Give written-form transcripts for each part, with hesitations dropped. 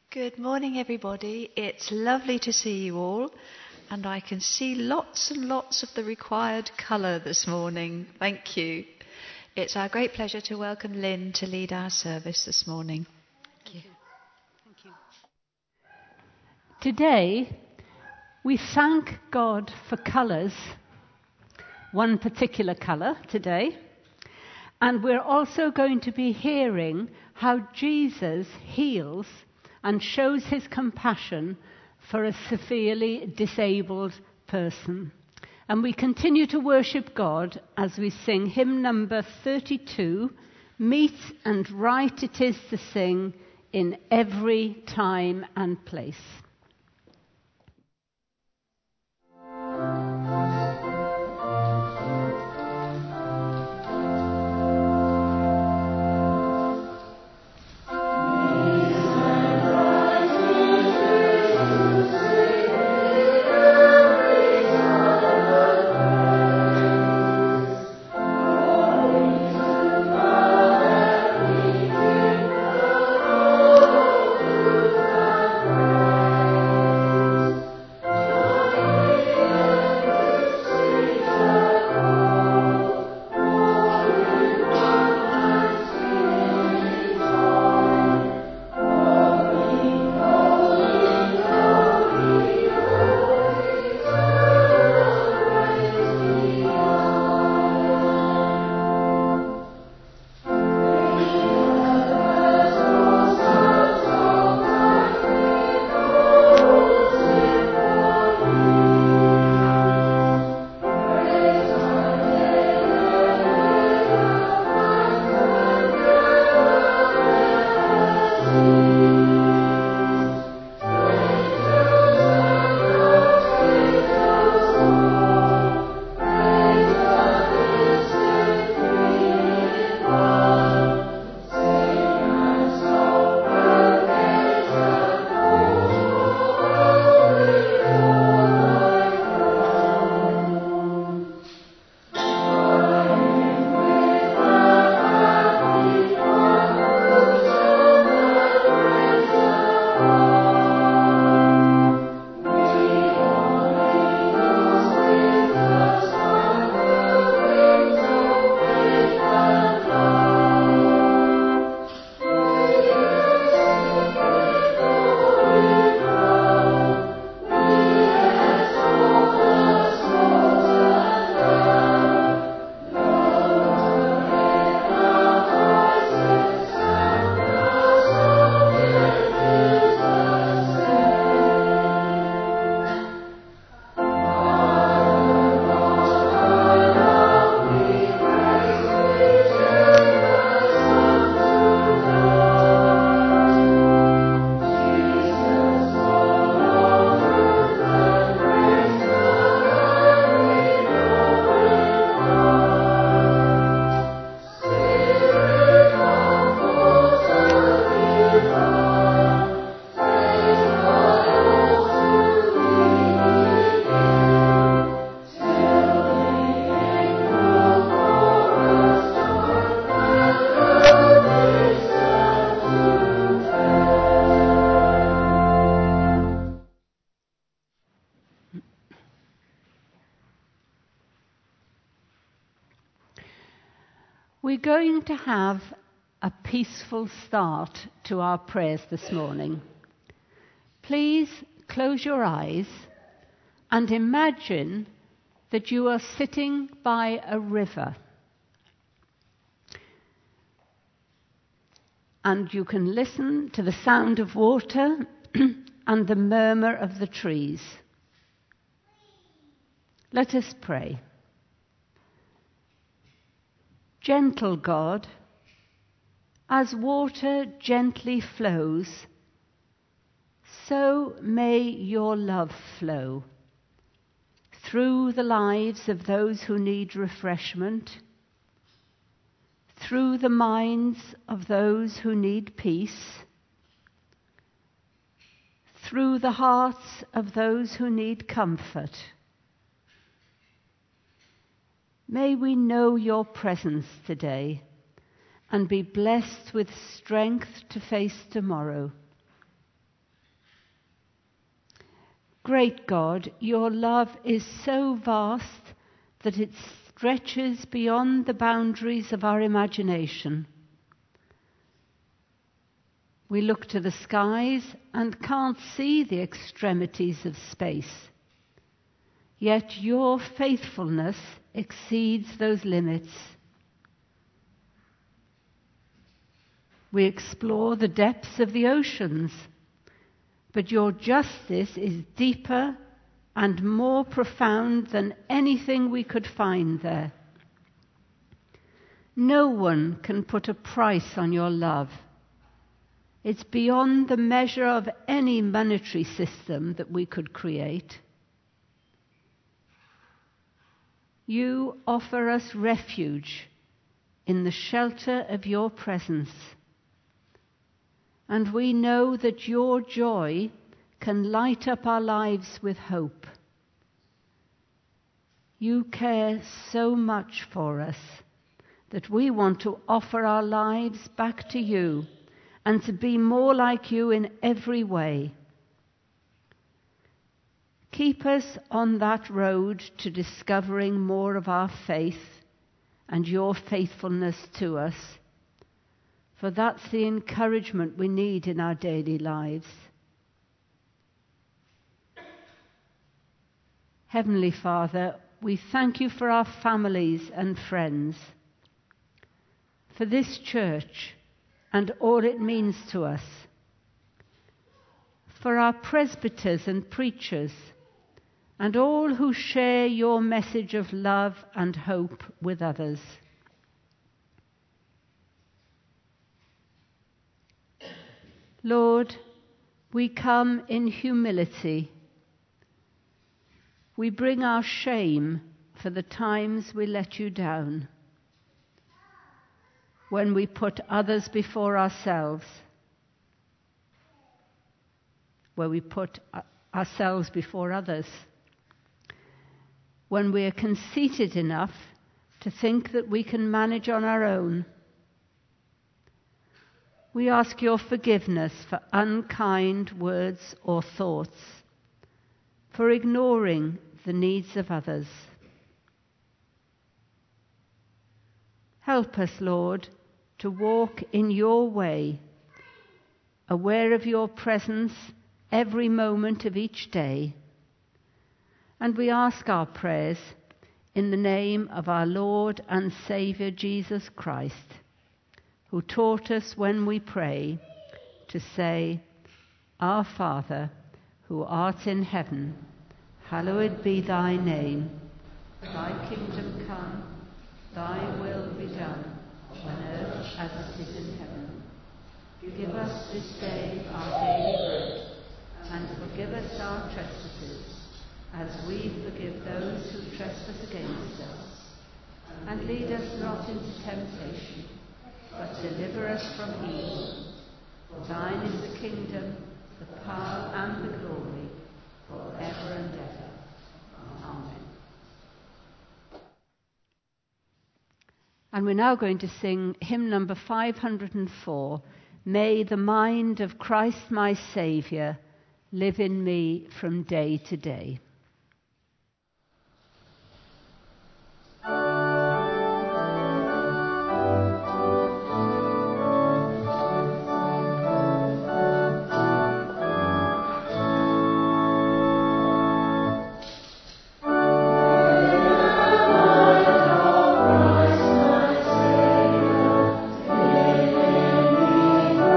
Good morning, everybody. It's lovely to see you all, and I can see lots and lots of the required colour this morning. Thank you. It's our great pleasure to welcome Lynn to lead our service this morning. Thank you. Thank you. Today, we thank God for colours, one particular colour today, and we're also going to be hearing how Jesus heals and shows his compassion for a severely disabled person. And we continue to worship God as we sing hymn number 32, Meet and Right It Is to Sing in Every Time and Place. We're going to have a peaceful start to our prayers this morning. Please close your eyes and imagine that you are sitting by a river. And you can listen to the sound of water and the murmur of the trees. Let us pray. Gentle God, as water gently flows, so may your love flow through the lives of those who need refreshment, through the minds of those who need peace, through the hearts of those who need comfort. May we know your presence today and be blessed with strength to face tomorrow. great God, your love is so vast that it stretches beyond the boundaries of our imagination. We look to the skies and can't see the extremities of space. Yet your faithfulness exceeds those limits. We explore the depths of the oceans, but your justice is deeper and more profound than anything we could find there. No one can put a price on your love. It's beyond the measure of any monetary system that we could create. You offer us refuge in the shelter of your presence. And we know that your joy can light up our lives with hope. You care so much for us that we want to offer our lives back to you and to be more like you in every way. Keep us on that road to discovering more of our faith and your faithfulness to us, for that's the encouragement we need in our daily lives. Heavenly Father, we thank you for our families and friends, for this church and all it means to us, for our presbyters and preachers, and all who share your message of love and hope with others. Lord, we come in humility. We bring our shame for the times we let you down, when we put others before ourselves, where we put ourselves before others, when we are conceited enough to think that we can manage on our own. We ask your forgiveness for unkind words or thoughts, for ignoring the needs of others. Help us, Lord, to walk in your way, aware of your presence every moment of each day. And we ask our prayers in the name of our Lord and Saviour Jesus Christ, who taught us when we pray to say, Our Father, who art in heaven, hallowed be thy name. Thy kingdom come, thy will be done, on earth as it is in heaven. Give us this day our daily bread, and forgive us our trespasses, as we forgive those who trespass against us. And lead us not into temptation, but deliver us from evil. For thine is the kingdom, the power, and the glory, forever and ever. Amen. And we're now going to sing hymn number 504, May the mind of Christ my Saviour live in me from day to day.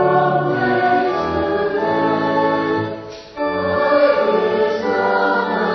Amen.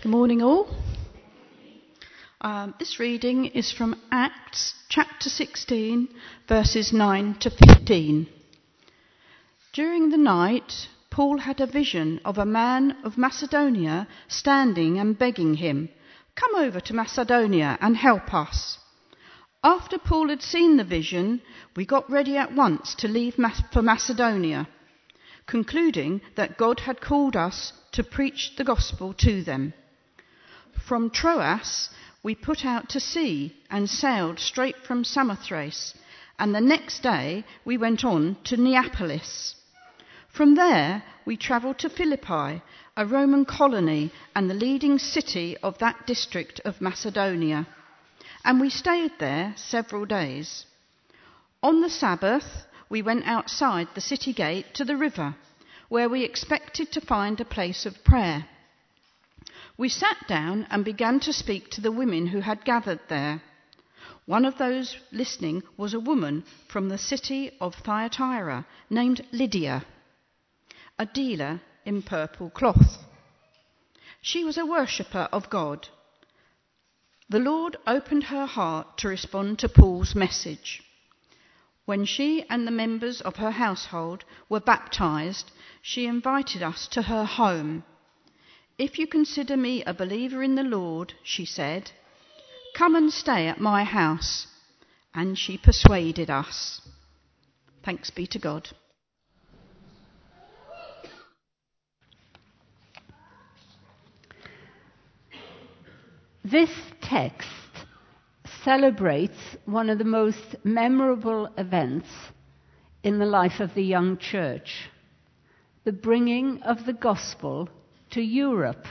Morning all. This reading is from Acts chapter 16, verses 9 to 15. During the night, Paul had a vision of a man of Macedonia standing and begging him, "Come over to Macedonia and help us." After Paul had seen the vision, we got ready at once to leave for Macedonia, concluding that God had called us to preach the gospel to them. From Troas, we put out to sea and sailed straight from Samothrace, and the next day we went on to Neapolis. From there, we travelled to Philippi, a Roman colony and the leading city of that district of Macedonia, and we stayed there several days. On the Sabbath, we went outside the city gate to the river, where we expected to find a place of prayer. We sat down and began to speak to the women who had gathered there. One of those listening was a woman from the city of Thyatira named Lydia, a dealer in purple cloth. She was a worshipper of God. The Lord opened her heart to respond to Paul's message. When she and the members of her household were baptized, she invited us to her home. "If you consider me a believer in the Lord," she said, "come and stay at my house." And she persuaded us. Thanks be to God. This text celebrates one of the most memorable events in the life of the young church, the bringing of the gospel to Europe.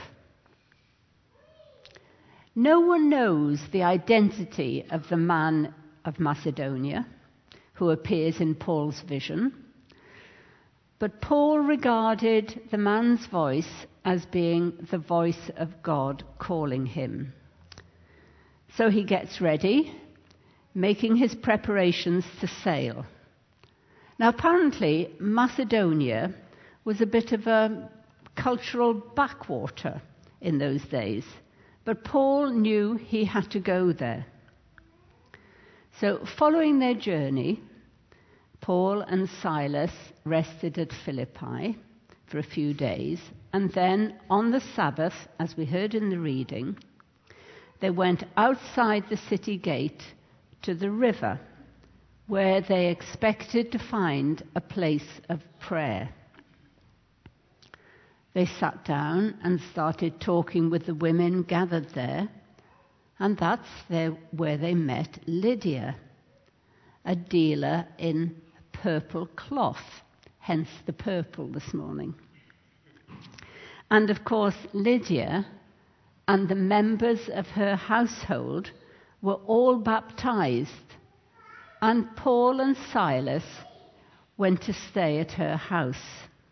No one knows the identity of the man of Macedonia who appears in Paul's vision, but Paul regarded the man's voice as being the voice of God calling him. So he gets ready, making his preparations to sail. Now, apparently, Macedonia was a bit of a cultural backwater in those days, but Paul knew he had to go there. So, following their journey, Paul and Silas rested at Philippi for a few days, and then on the Sabbath, as we heard in the reading, they went outside the city gate to the river, where they expected to find a place of prayer. They sat down and started talking with the women gathered there, and that's where they met Lydia, a dealer in purple cloth, hence the purple this morning. And of course, Lydia and the members of her household were all baptized, and Paul and Silas went to stay at her house.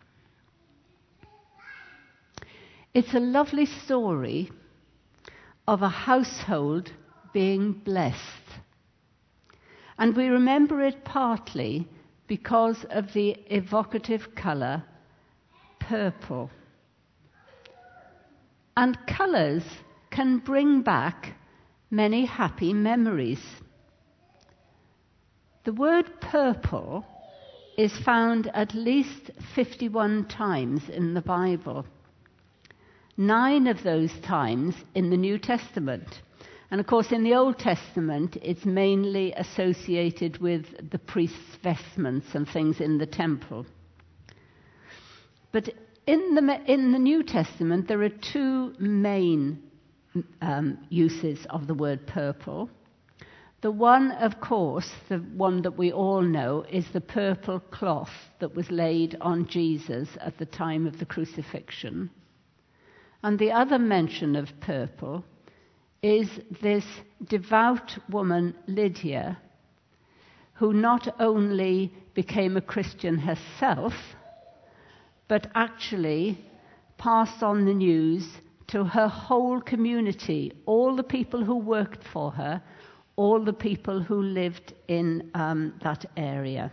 It's a lovely story of a household being blessed. And we remember it partly because of the evocative colour purple. And colours can bring back many happy memories. The word purple is found at least 51 times in the Bible. 9 of those times in the New Testament. And of course, in the Old Testament, it's mainly associated with the priest's vestments and things in the temple. But in the New Testament, there are 2 main uses of the word purple. The one, of course, the one that we all know, is the purple cloth that was laid on Jesus at the time of the crucifixion. And the other mention of purple is this devout woman, Lydia, who not only became a Christian herself, but actually passed on the news to her whole community, all the people who worked for her, all the people who lived in that area.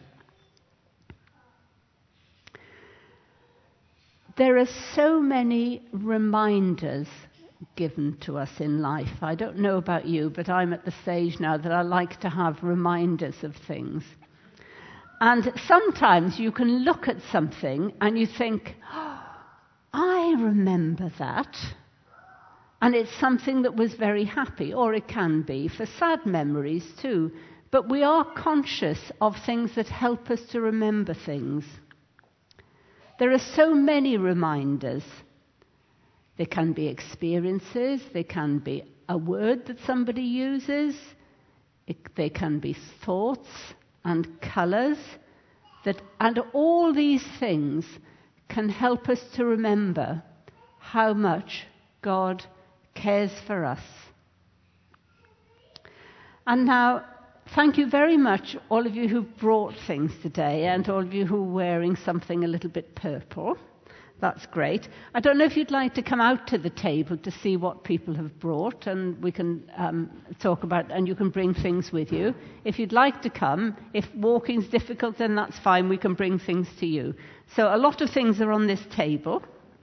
There are so many reminders given to us in life. I don't know about you, but I'm at the stage now that I like to have reminders of things. And sometimes you can look at something and you think, oh, I remember that. And it's something that was very happy, or it can be for sad memories too. But we are conscious of things that help us to remember things. There are so many reminders. They can be experiences, they can be a word that somebody uses, they can be thoughts and colours, and all these things can help us to remember how much God cares for us. And now, thank you very much, all of you who brought things today, and all of you who are wearing something a little bit purple. That's great. I don't know if you'd like to come out to the table to see what people have brought, and we can talk about, and you can bring things with you. If you'd like to come, if walking's difficult, then that's fine. We can bring things to you. So a lot of things are on this table.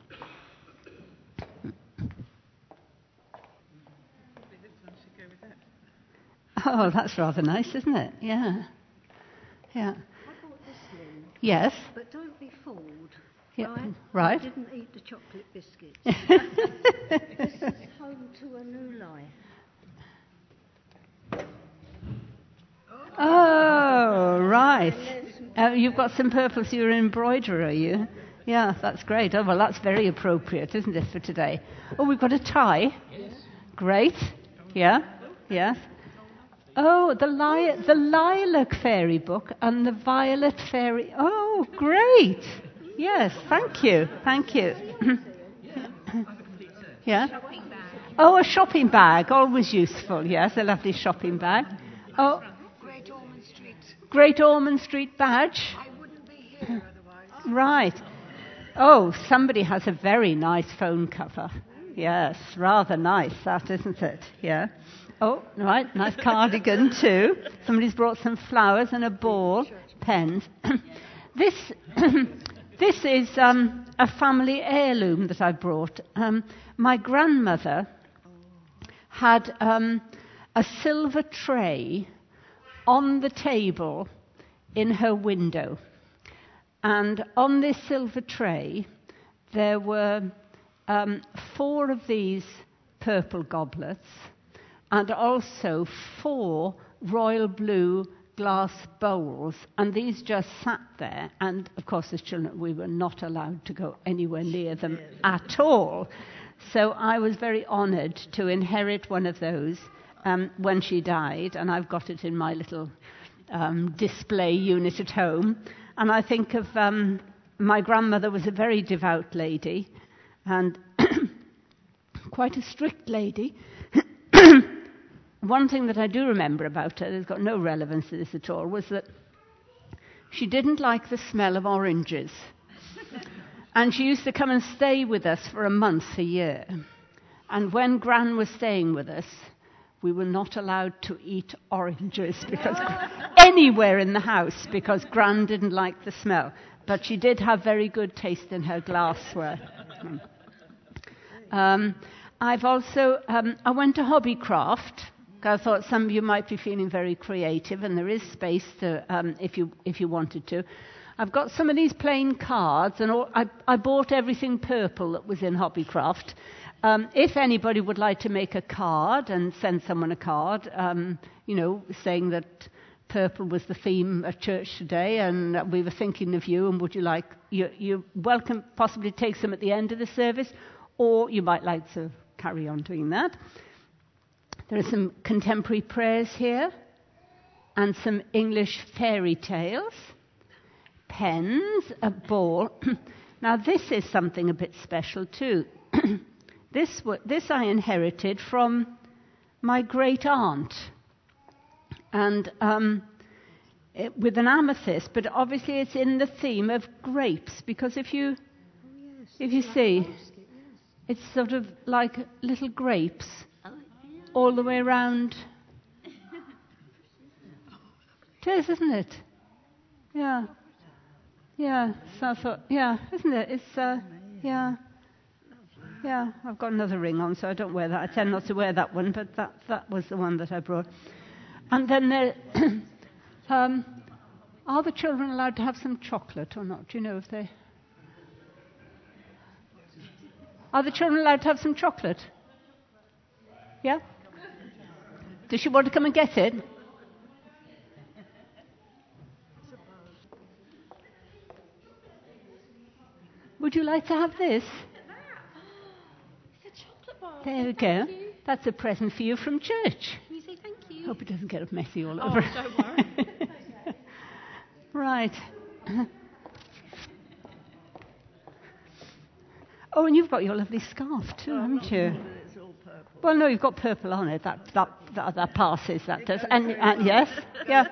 Oh, that's rather nice, isn't it? Yeah. Yeah. I bought this one. Yes. But don't be fooled. Yeah. Right? Right. I didn't eat the chocolate biscuits. This is Home to a New Life. Oh, right. You've got some purple, so you're an embroiderer, are you? Yeah, that's great. Oh, well, that's very appropriate, isn't it, for today? Oh, we've got a tie. Yes. Great. Yeah. Yes. Oh, the lilac fairy book and the violet fairy. Oh, great. Yes, thank you. Thank you. Yeah. Oh, a shopping bag, always useful. Yes, a lovely shopping bag. Oh, Great Ormond Street badge. I wouldn't be here otherwise. Right. Oh, somebody has a very nice phone cover. Yes, rather nice, that, isn't it? Yeah. Oh, right, nice cardigan too. Somebody's brought some flowers and a ball, pens. This is a family heirloom that I brought. My grandmother had a silver tray on the table in her window. And on this silver tray, there were 4 of these purple goblets, and also 4 royal blue glass bowls, and these just sat there, and of course as children we were not allowed to go anywhere near them at all. So I was very honoured to inherit one of those when she died, and I've got it in my little display unit at home. And I think of my grandmother was a very devout lady, and quite a strict lady. One thing that I do remember about her, that's got no relevance to this at all, was that she didn't like the smell of oranges. And she used to come and stay with us for a month a year. And when Gran was staying with us, we were not allowed to eat oranges because anywhere in the house, because Gran didn't like the smell. But she did have very good taste in her glassware. I've also, I went to Hobbycraft. I thought some of you might be feeling very creative, and there is space to, if you wanted to. I've got some of these plain cards, and I bought everything purple that was in Hobbycraft. If anybody would like to make a card and send someone a card, saying that purple was the theme at church today, and we were thinking of you, and would you like, you're welcome, possibly take some at the end of the service, or you might like to carry on doing that. There are some contemporary prayers here, and some English fairy tales, pens, a ball. Now this is something a bit special too. This I inherited from my great aunt, and with an amethyst, but obviously it's in the theme of grapes, because if you see, it's sort of like little grapes all the way around. It is, isn't it? Yeah. Yeah. So I thought, yeah, isn't it? It's yeah. Yeah, I've got another ring on, so I don't wear that. I tend not to wear that one, but that was the one that I brought. And then there, are the children allowed to have some chocolate or not? Do you know if they... Are the children allowed to have some chocolate? Yeah? Does she want to come and get it? Would you like to have this? It's a chocolate bar. There we go. That's a present for you from church. Can you say thank you? Hope it doesn't get messy all over. Oh, don't worry. Right. Oh, and you've got your lovely scarf too, haven't you? It's all purple. Well, no, you've got purple on it. That passes. That does. And yes, yeah.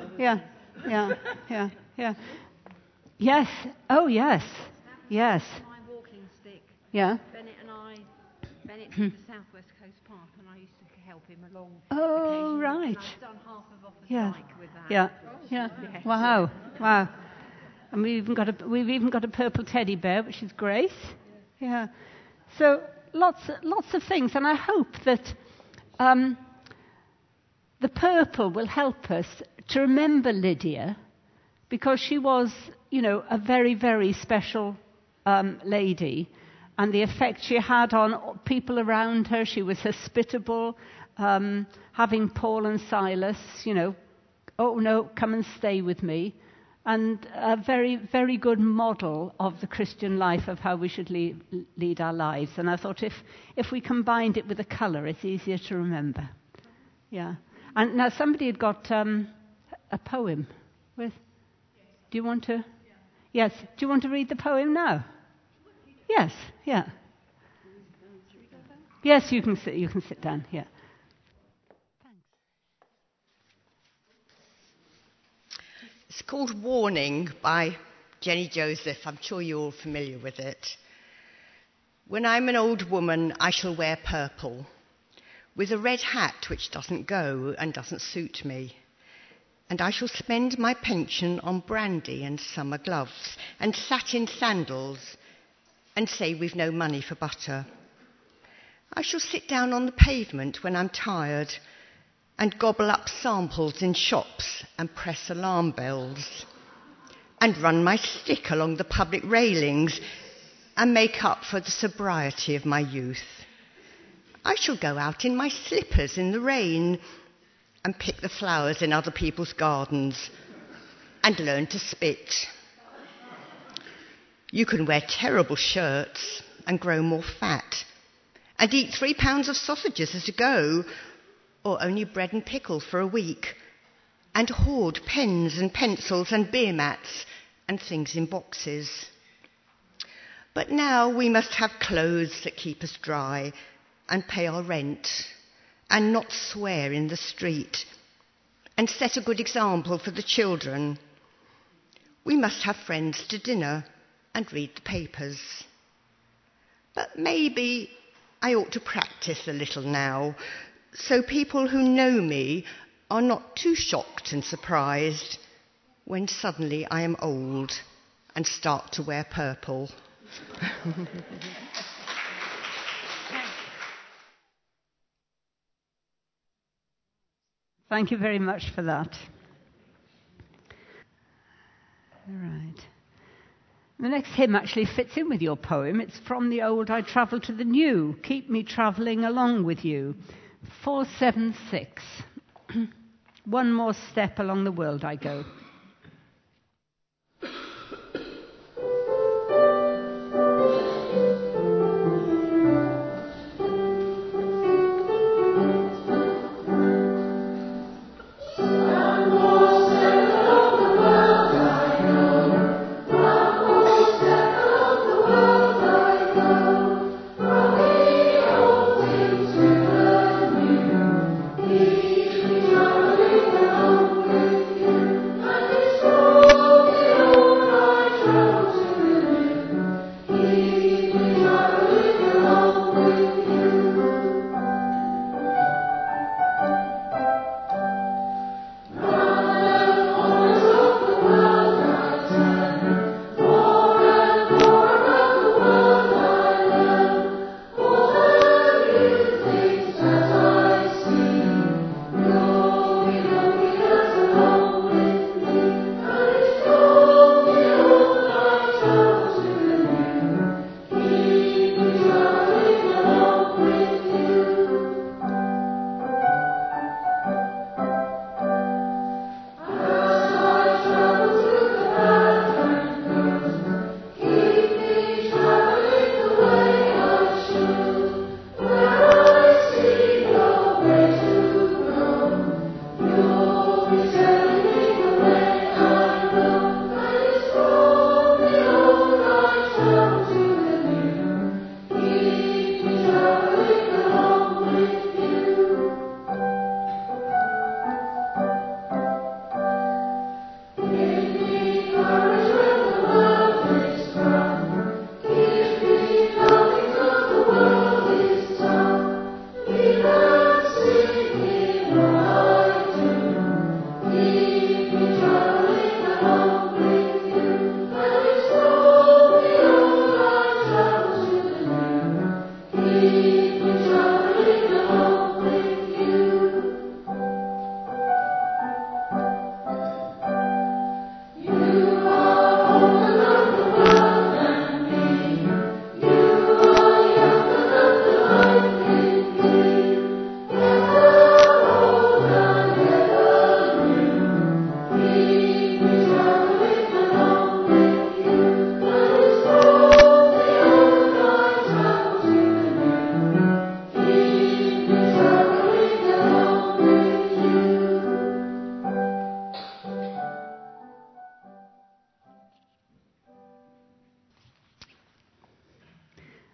Yes. Oh, yes. Yes. My walking stick. Yeah. Bennett's in the Southwest Coast Park, and I used to help him along. Oh, occasionally, right. And I've done half of Office Yeah. Bike with that. Yeah. Yes. Wow. And we've even got a purple teddy bear, which is great. Yeah. So lots of things, and I hope that the purple will help us to remember Lydia, because she was, a very, very special lady, and the effect she had on people around her. She was hospitable, having Paul and Silas, oh no, come and stay with me. And a very, very good model of the Christian life, of how we should lead our lives. And I thought if we combined it with a colour, it's easier to remember. Yeah. And now somebody had got a poem. Do you want to? Yes. Do you want to read the poem now? Yes. Yeah. Yes, you can sit. You can sit down. Yeah. It's called Warning by Jenny Joseph. I'm sure you're all familiar with it. When I'm an old woman, I shall wear purple, with a red hat which doesn't go and doesn't suit me. And I shall spend my pension on brandy and summer gloves and satin sandals and say we've no money for butter. I shall sit down on the pavement when I'm tired and gobble up samples in shops and press alarm bells, and run my stick along the public railings and make up for the sobriety of my youth. I shall go out in my slippers in the rain and pick the flowers in other people's gardens and learn to spit. You can wear terrible shirts and grow more fat and eat 3 pounds of sausages as a go, or only bread and pickle for a week, and hoard pens and pencils and beer mats and things in boxes. But now we must have clothes that keep us dry and pay our rent and not swear in the street and set a good example for the children. We must have friends to dinner and read the papers. But maybe I ought to practice a little now, so people who know me are not too shocked and surprised when suddenly I am old and start to wear purple. Thank you very much for that. All right. The next hymn actually fits in with your poem. It's from the old I Travel to the New. Keep me travelling along with you. 476. One more step along the world I go. Thank you.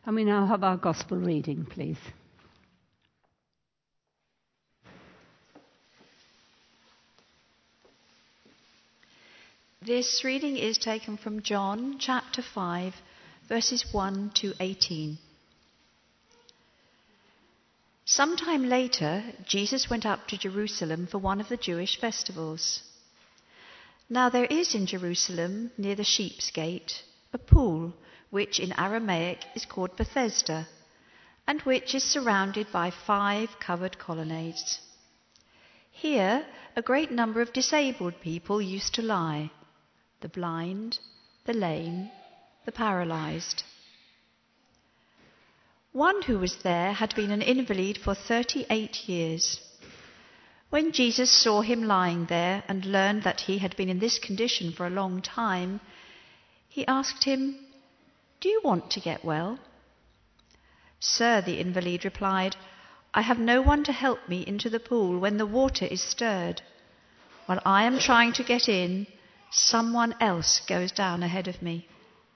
And we now have our gospel reading, please. This reading is taken from John chapter 5, verses 1 to 18. Sometime later, Jesus went up to Jerusalem for one of the Jewish festivals. Now there is in Jerusalem, near the Sheep's Gate, a pool, which in Aramaic is called Bethesda, and which is surrounded by 5 covered colonnades. Here a great number of disabled people used to lie: the blind, the lame, the paralyzed. One who was there had been an invalid for 38 years. When Jesus saw him lying there and learned that he had been in this condition for a long time, he asked him, "Do you want to get well?" "Sir," the invalid replied, "I have no one to help me into the pool when the water is stirred. While I am trying to get in, someone else goes down ahead of me."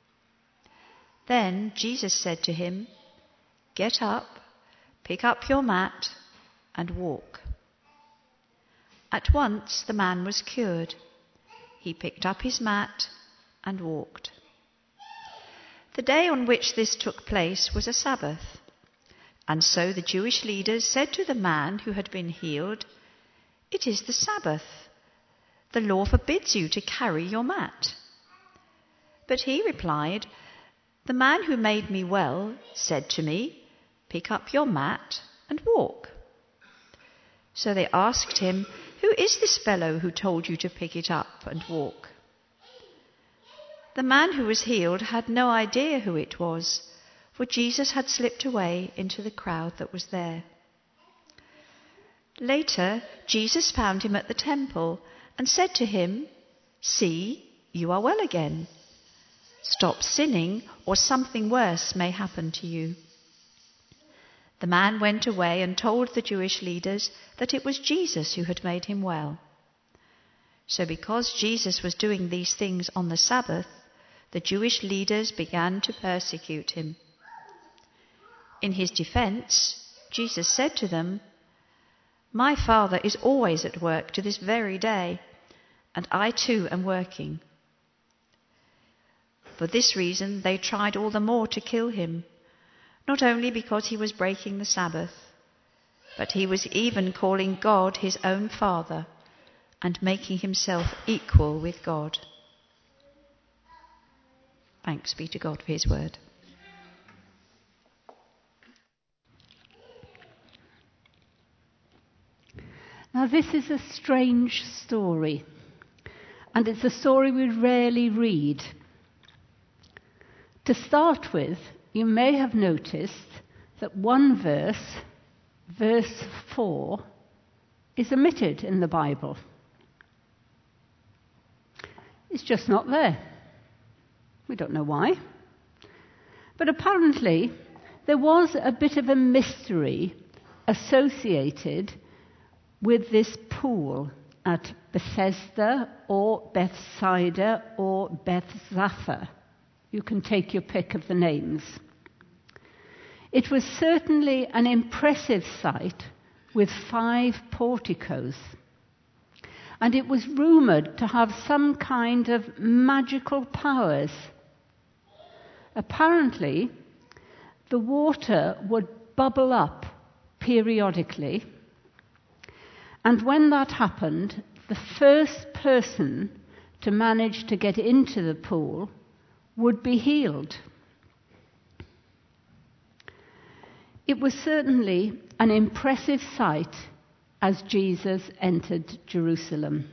Then Jesus said to him, "Get up, pick up your mat, and walk." At once the man was cured. He picked up his mat and walked. The day on which this took place was a Sabbath, and so the Jewish leaders said to the man who had been healed, "It is the Sabbath. The law forbids you to carry your mat." But he replied, "The man who made me well said to me, 'Pick up your mat and walk.'" So they asked him, "Who is this fellow who told you to pick it up and walk?" The man who was healed had no idea who it was, for Jesus had slipped away into the crowd that was there. Later, Jesus found him at the temple and said to him, "See, you are well again. Stop sinning, or something worse may happen to you." The man went away and told the Jewish leaders that it was Jesus who had made him well. So because Jesus was doing these things on the Sabbath, the Jewish leaders began to persecute him. In his defense, Jesus said to them, "My Father is always at work to this very day, and I too am working." For this reason they tried all the more to kill him, not only because he was breaking the Sabbath, but he was even calling God his own Father and making himself equal with God. Thanks be to God for his word. Now this is a strange story, and it's a story we rarely read. To start with, you may have noticed that one verse, verse 4, is omitted in the Bible. It's just not there. We don't know why. But apparently, there was a bit of a mystery associated with this pool at Bethesda or Bethsaida or Bethzatha. You can take your pick of the names. It was certainly an impressive site with 5 porticos. And it was rumoured to have some kind of magical powers. Apparently, the water would bubble up periodically, and when that happened, the first person to manage to get into the pool would be healed. It was certainly an impressive sight as Jesus entered Jerusalem.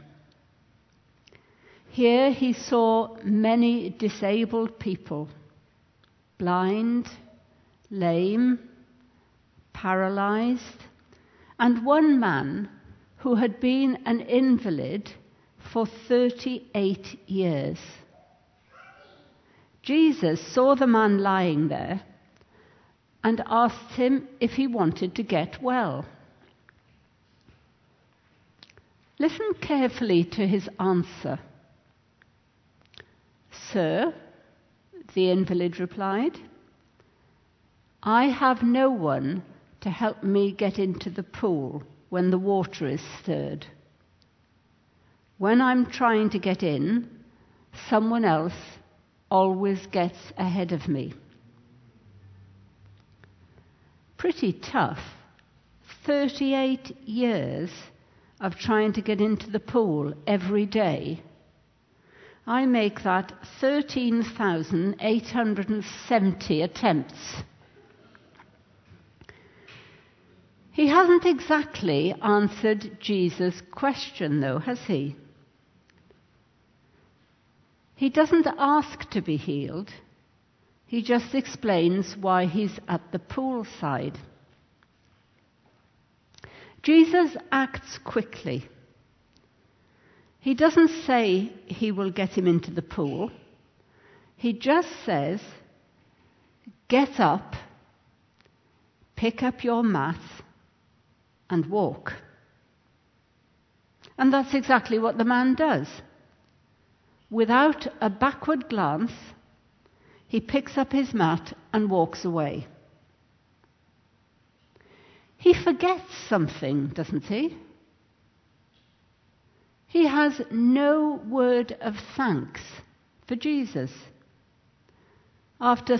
Here he saw many disabled people, blind, lame, paralyzed, and one man who had been an invalid for 38 years. Jesus saw the man lying there and asked him if he wanted to get well. Listen carefully to his answer. "Sir," the invalid replied, I have no one to help me get into the pool when the water is stirred. When I'm trying to get in, someone else always gets ahead of me. Pretty tough. 38 years of trying to get into the pool every day. I make that 13,870 attempts. He hasn't exactly answered Jesus' question, though, has he? He doesn't ask to be healed. He just explains why he's at the poolside. Jesus acts quickly. He doesn't say he will get him into the pool. He just says, get up, pick up your mat, and walk. And that's exactly what the man does. Without a backward glance, he picks up his mat and walks away. He forgets something, doesn't he? He has no word of thanks for Jesus. After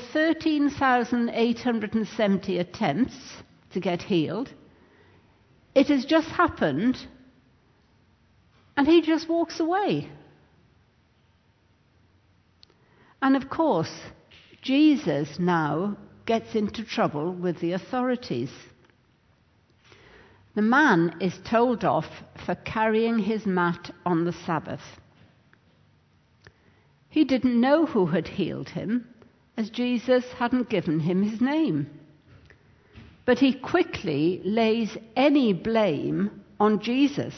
13,870 attempts to get healed, it has just happened, and he just walks away. And of course, Jesus now gets into trouble with the authorities. The man is told off for carrying his mat on the Sabbath. He didn't know who had healed him, as Jesus hadn't given him his name. But he quickly lays any blame on Jesus.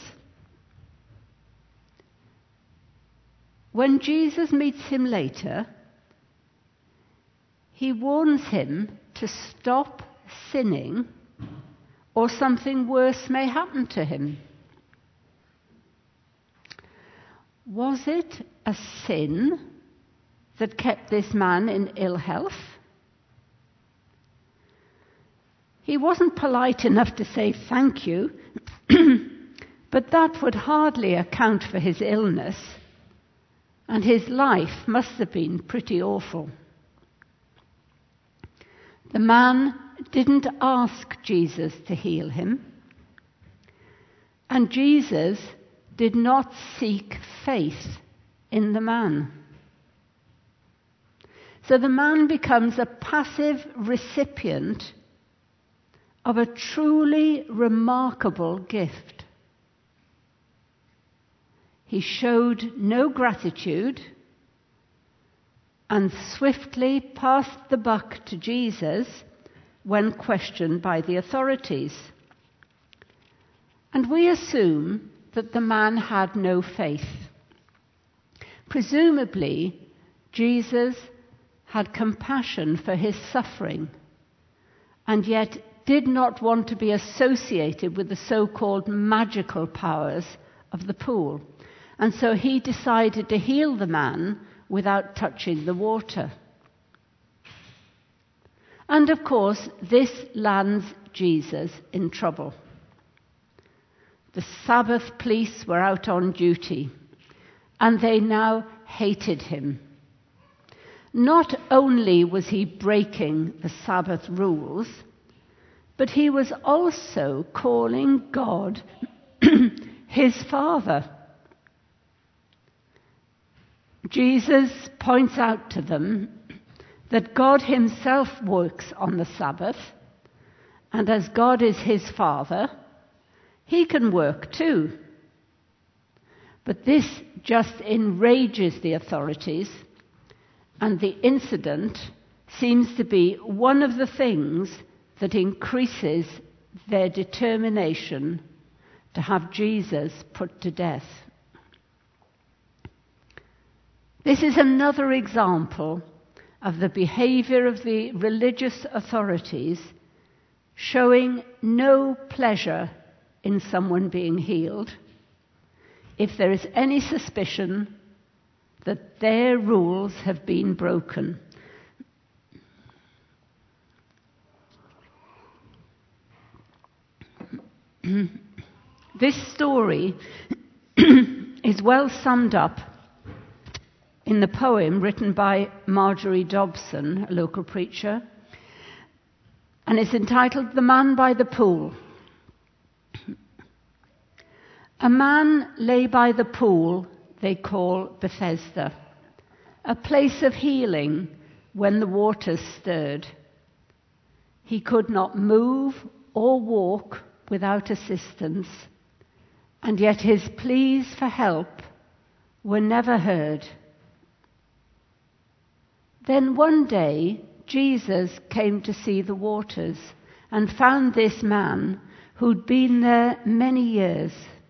When Jesus meets him later, he warns him to stop sinning, or something worse may happen to him. Was it a sin that kept this man in ill health? He wasn't polite enough to say thank you, but that would hardly account for his illness, and his life must have been pretty awful. The man didn't ask Jesus to heal him, and Jesus did not seek faith in the man. So the man becomes a passive recipient of a truly remarkable gift. He showed no gratitude and swiftly passed the buck to Jesus when questioned by the authorities. And we assume that the man had no faith. Presumably, Jesus had compassion for his suffering, and yet did not want to be associated with the so-called magical powers of the pool. And so he decided to heal the man without touching the water. And of course, this lands Jesus in trouble. The Sabbath police were out on duty, and they now hated him. Not only was he breaking the Sabbath rules, but he was also calling God his Father. Jesus points out to them that God himself works on the Sabbath, and as God is his Father, he can work too. But this just enrages the authorities, and the incident seems to be one of the things that increases their determination to have Jesus put to death. This is another example of the behavior of the religious authorities showing no pleasure in someone being healed if there is any suspicion that their rules have been broken. This story is well summed up in the poem written by Marjorie Dobson, a local preacher, and it's entitled The Man by the Pool. A man lay by the pool they call Bethesda, a place of healing when the waters stirred. He could not move or walk without assistance, and yet his pleas for help were never heard. Then one day Jesus came to see the waters and found this man who'd been there many years.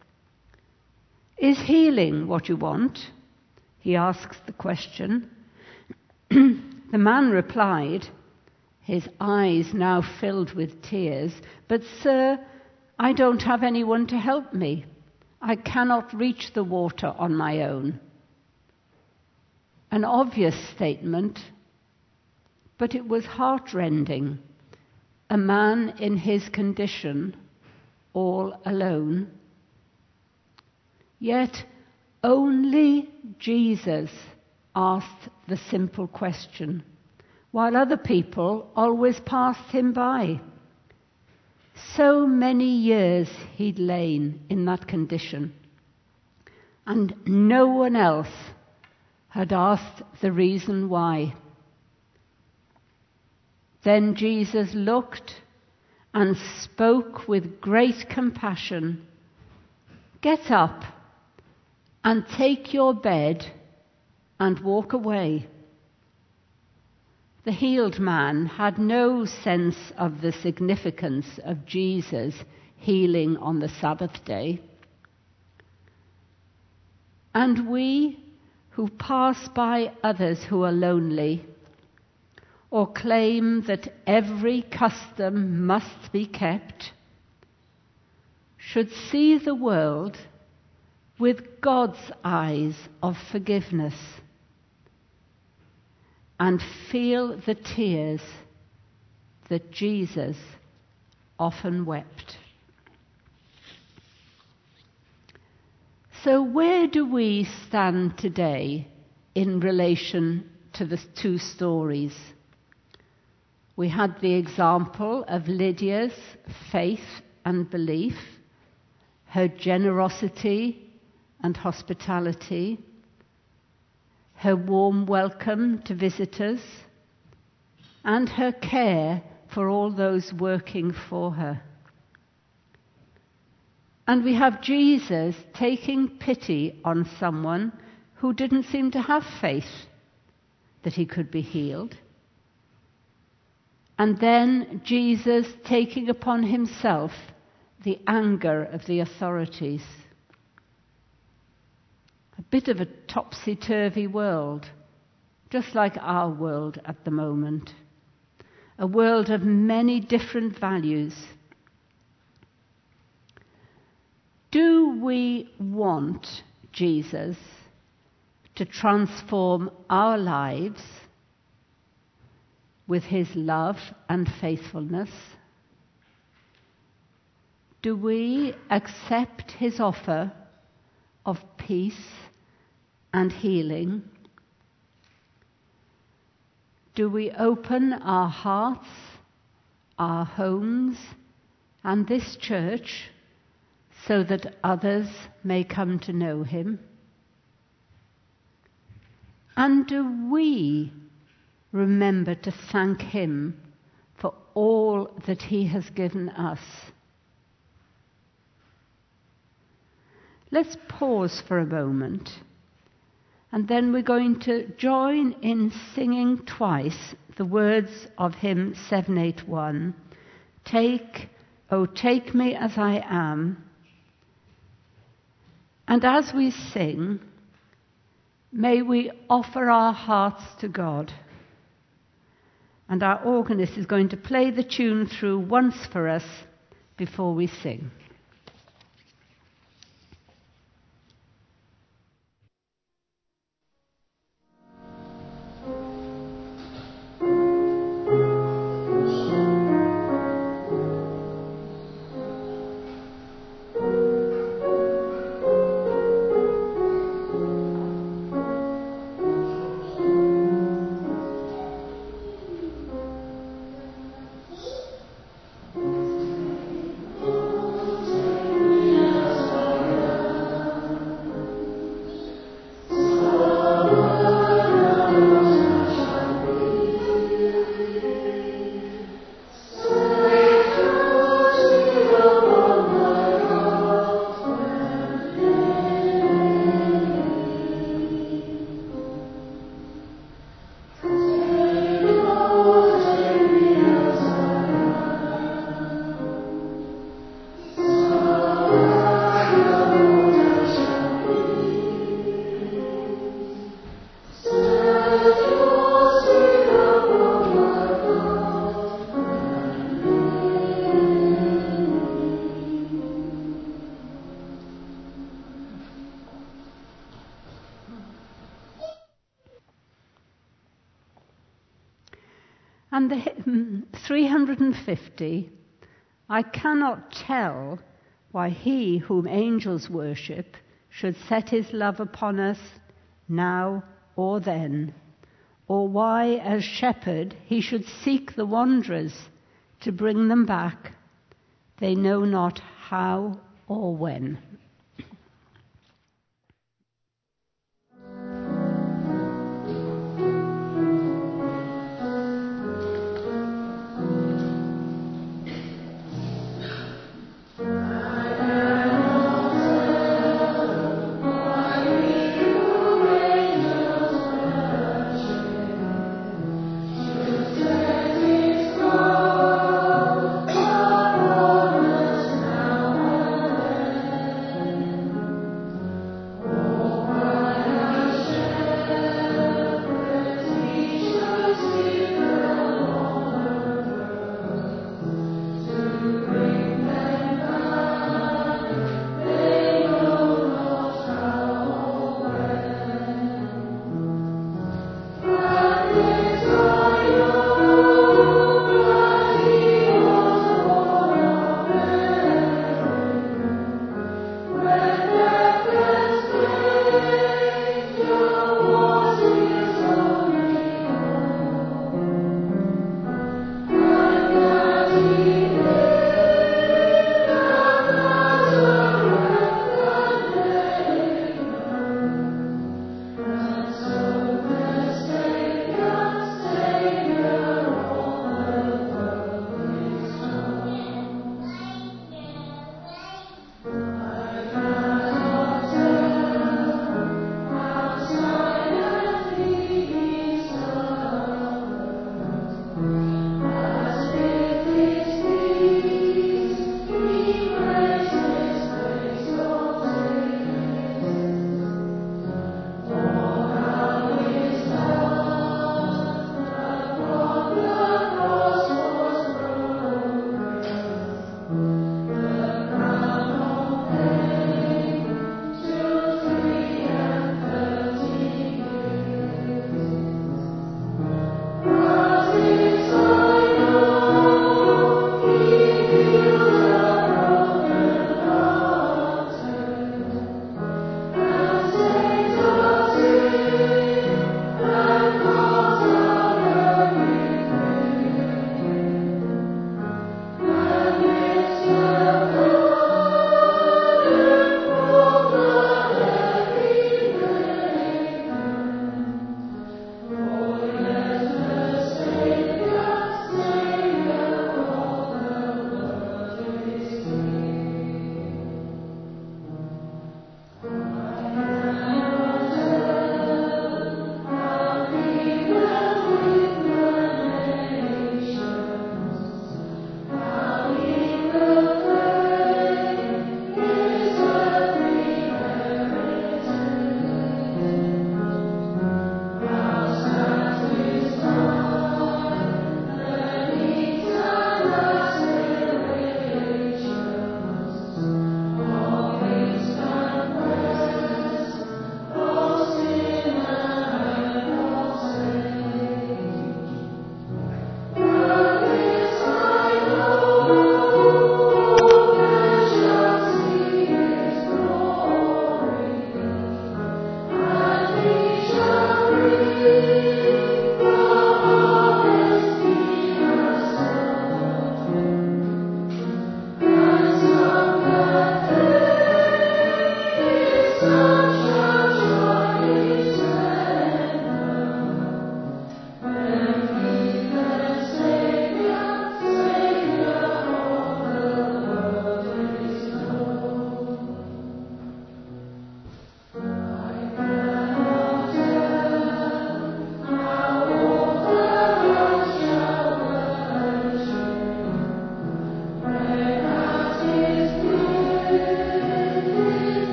"Is healing what you want?" he asks the question. The man replied, his eyes now filled with tears, "But sir, I don't have anyone to help me. I cannot reach the water on my own." An obvious statement, but it was heartrending. A man in his condition, all alone. Yet only Jesus asked the simple question, while other people always passed him by. So many years he'd lain in that condition, and no one else had asked the reason why. Then Jesus looked and spoke with great compassion, "Get up and take your bed and walk away." The healed man had no sense of the significance of Jesus healing on the Sabbath day. And we who pass by others who are lonely, or claim that every custom must be kept, should see the world with God's eyes of forgiveness and feel the tears that Jesus often wept. So where do we stand today in relation to the two stories? We had the example of Lydia's faith and belief, her generosity and hospitality, her warm welcome to visitors, and her care for all those working for her. And we have Jesus taking pity on someone who didn't seem to have faith that he could be healed. And then Jesus taking upon himself the anger of the authorities. A bit of a topsy-turvy world, just like our world at the moment. A world of many different values. Do we want Jesus to transform our lives with his love and faithfulness? Do we accept his offer of peace and healing? Do we open our hearts, our homes, and this church so that others may come to know him? And do we remember to thank him for all that he has given us? Let's pause for a moment, and then we're going to join in singing twice the words of hymn 781, "Take, O take me as I am." And as we sing, may we offer our hearts to God. And our organist is going to play the tune through once for us before we sing. And the 350, I cannot tell why he whom angels worship should set his love upon us now or then, or why as shepherd he should seek the wanderers to bring them back. They know not how or when.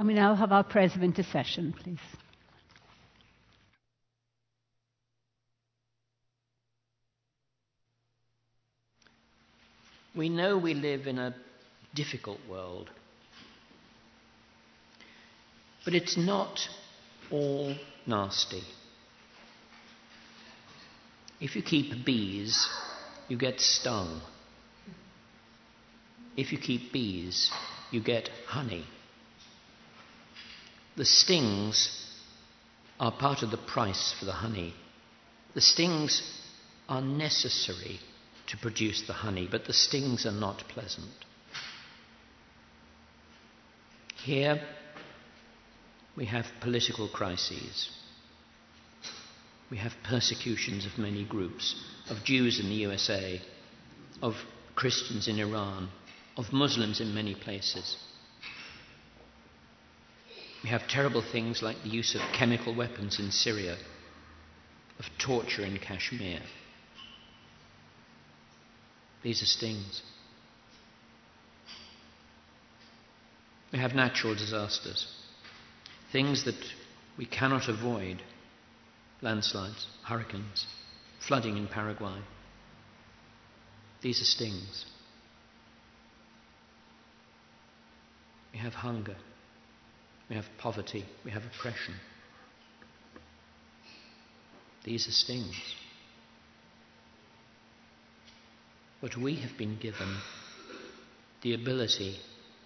And we now have our prayers of intercession, please. We know we live in a difficult world, but it's not all nasty. If you keep bees, you get stung. If you keep bees, you get honey. The stings are part of the price for the honey. The stings are necessary to produce the honey, but the stings are not pleasant. Here we have political crises. We have persecutions of many groups, of Jews in the USA, of Christians in Iran, of Muslims in many places. We have terrible things like the use of chemical weapons in Syria, of torture in Kashmir. These are stings. We have natural disasters, things that we cannot avoid: landslides, hurricanes, flooding in Paraguay. These are stings. We have hunger, we have poverty, we have oppression. These are stings. But we have been given the ability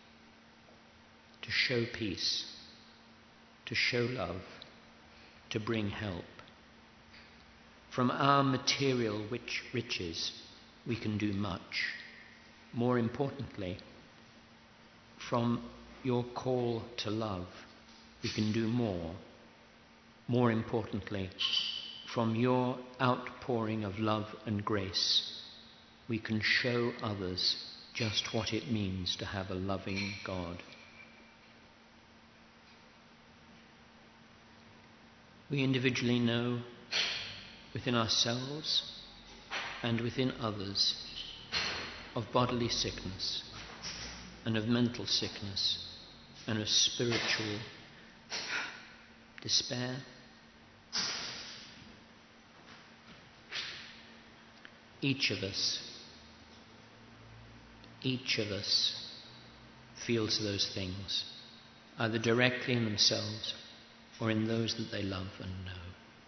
to show peace, to show love, to bring help. From our material riches, we can do much. More importantly, from your call to love, we can do more. More importantly, from your outpouring of love and grace, we can show others just what it means to have a loving God. We individually know within ourselves and within others of bodily sickness and of mental sickness and of spiritual despair. Each of us feels those things, either directly in themselves or in those that they love and know.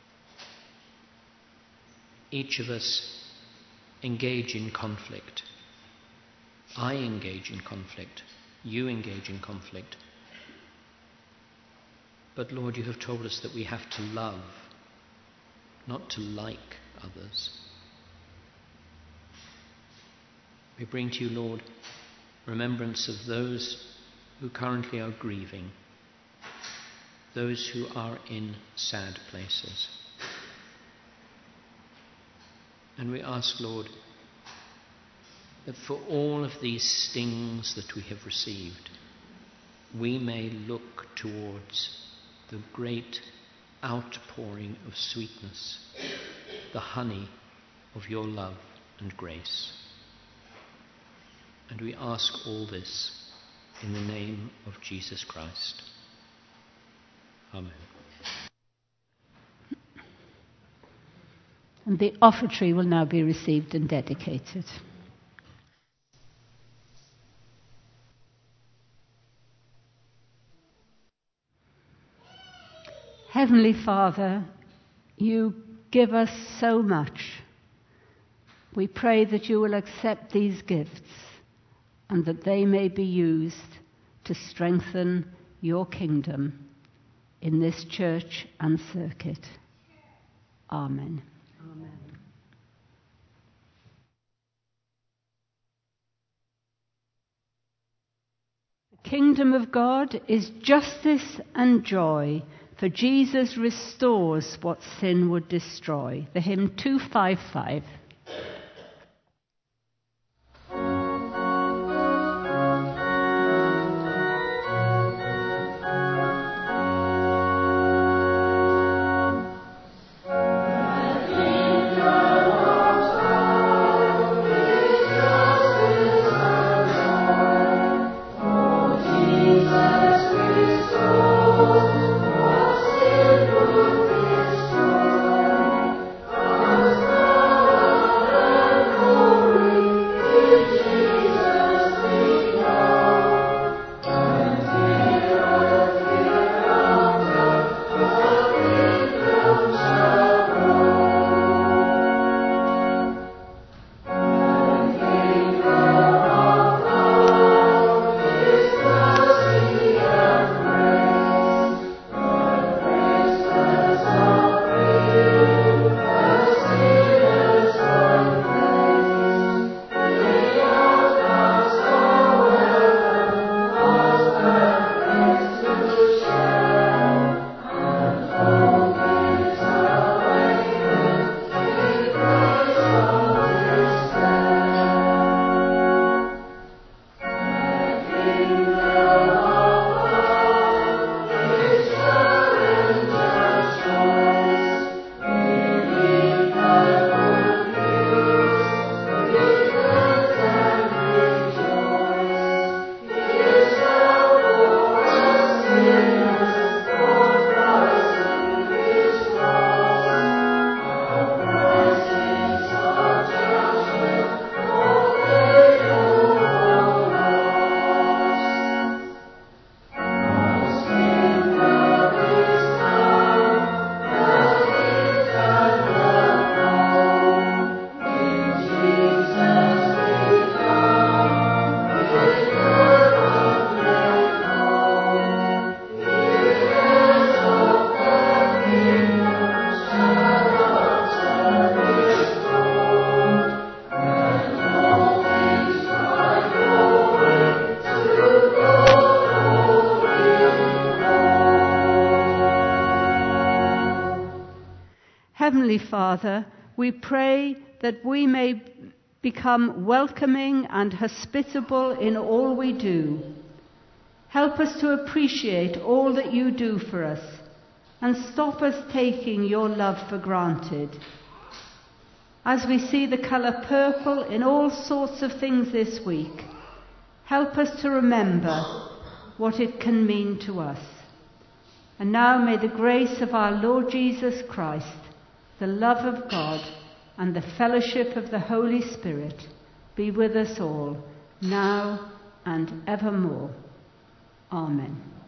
Each of us engage in conflict. I engage in conflict. You engage in conflict. But Lord, you have told us that we have to love, not to like others. We bring to you, Lord, remembrance of those who currently are grieving, those who are in sad places. And we ask, Lord, that for all of these stings that we have received, we may look towards the great outpouring of sweetness, the honey of your love and grace. And we ask all this in the name of Jesus Christ. Amen. And the offertory will now be received and dedicated. Heavenly Father, you give us so much. We pray that you will accept these gifts and that they may be used to strengthen your kingdom in this church and circuit. Amen. Amen. The kingdom of God is justice and joy, for Jesus restores what sin would destroy. The hymn 255. Jesus, Christ. Heavenly Father, we pray that we may become welcoming and hospitable in all we do. Help us to appreciate all that you do for us and stop us taking your love for granted. As we see the colour purple in all sorts of things this week, help us to remember what it can mean to us. And now may the grace of our Lord Jesus Christ, the love of God, and the fellowship of the Holy Spirit be with us all, now and evermore. Amen.